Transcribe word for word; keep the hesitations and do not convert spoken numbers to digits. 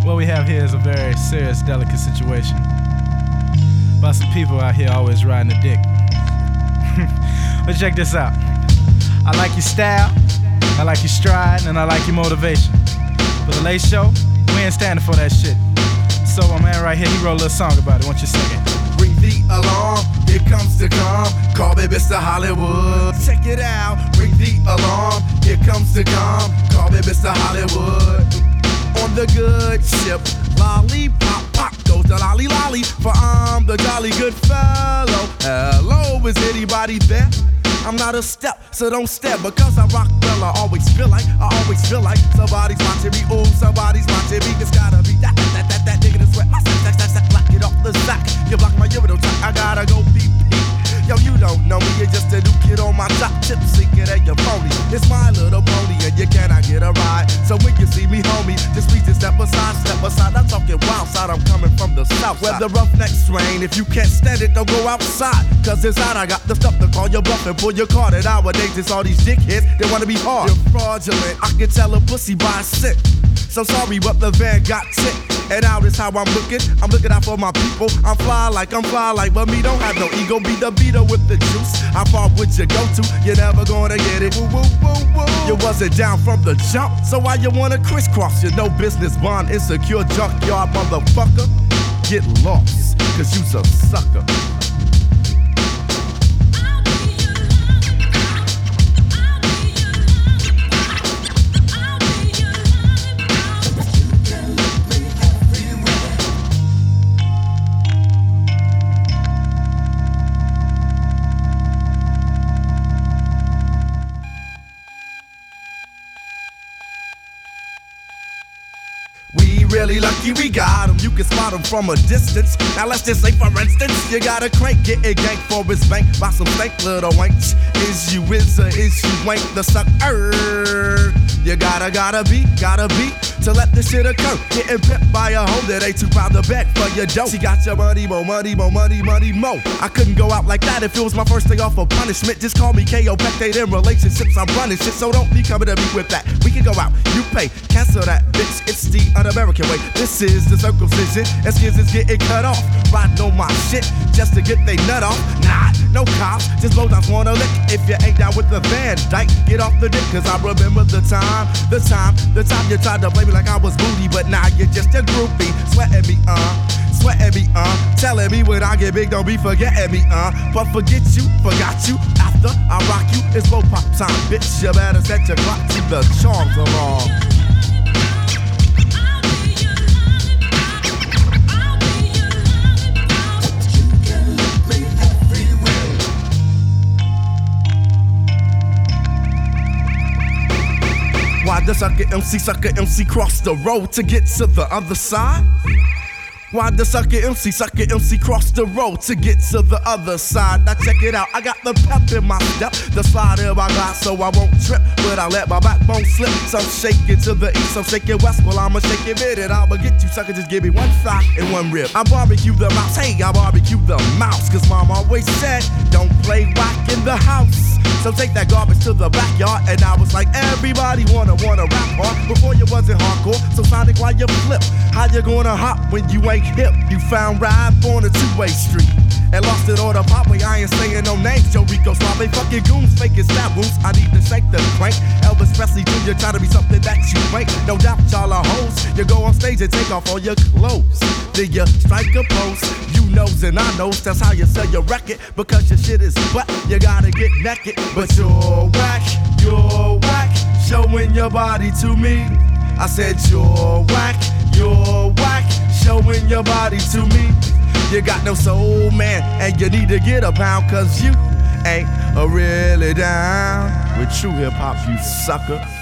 What we have here is a very serious, delicate situation about some people out here always riding a dick. But check this out. I like your style, I like your stride, and I like your motivation. For the late show, we ain't standing for that shit. So my man right here, he wrote a little song about it. Why don't you sing it? Ring the alarm, here comes the calm. Call me Mister Hollywood. Check it out. Ring the alarm, here comes the calm. Call me Mister Hollywood. On the good ship, lollipop, pop goes the lolly lolly. For I'm the jolly good fellow. Hello, is anybody there? I'm not a step, so don't step. Because I rock well, I always feel like, I always feel like somebody's watching me. Ooh, somebody's watching me. It's gotta be that, that, that, that, that nigga that's sweat. My sack, sack, sack, sack, block it off the sack. You block my urinal track, I gotta go beep, beep. Yo, you don't know me, you're just a new kid on my top tip, sinking and you're phony. It's my little pony and you cannot get a ride. So when you see me, homie, just please just step aside, step aside. I'm talking wild side, I'm coming from the south. Where the roughnecks rain, if you can't stand it, don't go outside. Cause inside I got the stuff to call your bluff and pull your card. And nowadays it's all these dickheads, they wanna be hard. You're fraudulent, I can tell a pussy by a scent. So sorry, but the van got tipped. And now this how I'm looking. I'm looking out for my people. I'm fly like I'm fly like, but me don't have no ego. Be the beater with the juice. How far would you go to? You're never gonna get it. Woo, woo, woo, woo. You wasn't down from the jump, so why you wanna crisscross? You no business bond, insecure junkyard motherfucker. Get lost, cause you's a sucker. Really lucky we got him, you can spot him from a distance. Now let's just say for instance, you got a crank, get a gank for his bank. Buy some stank little wanks. Is you is or is you ain't the sucker? You gotta, gotta be, gotta be to let this shit occur. Getting pimped by a hoe that ain't too proud to beg for your dough. She got your money, mo, money, mo, money, money, mo. I couldn't go out like that if it was my first day off of punishment. Just call me K O Pectate in relationships, I'm running shit. So don't be coming to me with that. We can go out, you pay, cancel that bitch. It's the un-American way. This is the circumcision, and skins is getting cut off. Riding on my shit just to get they nut off. Nah, no cops, just low downs wanna lick. If you ain't down with the Van Dyke, get off the dick. Cause I remember the time, the time, the time you tried to play me like I was booty, but now you're just a groupie. Sweating me, uh, sweating me, uh. Telling me when I get big, don't be forgetting me, uh. But forget you, forgot you. After I rock you, it's low pop time, bitch. You better set your clock to the charms along. Why the sucker M C, sucker M C cross the road to get to the other side? Why the sucker M C, sucker M C cross the road to get to the other side? Now check it out, I got the pep in my step, the slide in my glide so I won't trip, but I let my backbone slip. Some shaking to the east, some shaking west, well I'ma shake it mid and I'ma get you sucker, just give me one thigh and one rib. I barbecue the mouse, hey I barbecue the mouse, cause mom always said, don't play whack in the house. So take that garbage to the backyard, and I was like, everybody wanna, wanna rap hard. Before you wasn't hardcore, so Sonic, why you flip? How you gonna hop when you ain't hip? You found rap on a two-way street and lost it on the pop way. I ain't saying no names, Joe Rico Suave. Fucking goons, faking stab wounds. I need to shake the crank. Elvis Presley Junior trying to be something that you ain't. No doubt y'all are hoes. You go on stage and take off all your clothes. Then you strike a pose. You knows and I knows that's how you sell your record. Because your shit is wet, you gotta get naked. But you're whack, you're whack, showing your body to me. I said you're whack, you're whack, showing your body to me. You got no soul, man, and you need to get a pound, cause you ain't a really down with true hip hop, you sucker.